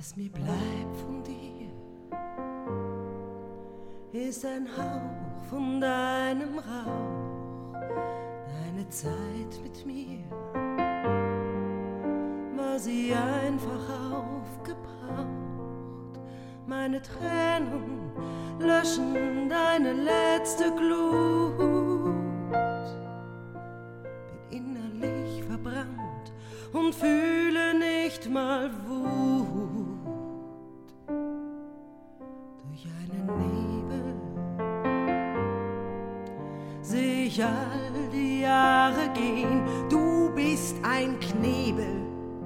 Was mir bleibt von dir, ist ein Hauch von deinem Rauch, deine Zeit mit mir, war sie einfach aufgebraucht. Meine Tränen löschen deine letzte Glut, bin innerlich verbrannt und fühle nicht mal Wut. Durch einen Nebel seh ich all die Jahre gehen, du bist ein Knebel,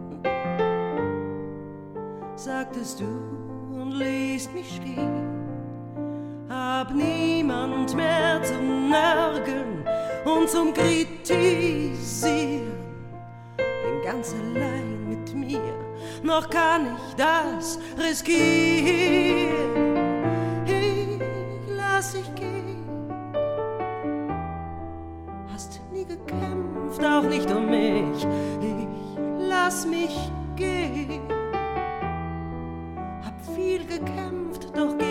sagtest du und ließt mich stehen. Hab niemand mehr zum Nörgeln und zum Kritisieren, bin ganz allein mit mir, noch kann ich das riskieren. Ich lass dich gehen, hast nie gekämpft, auch nicht um mich, ich lass mich gehen. Hab viel gekämpft, doch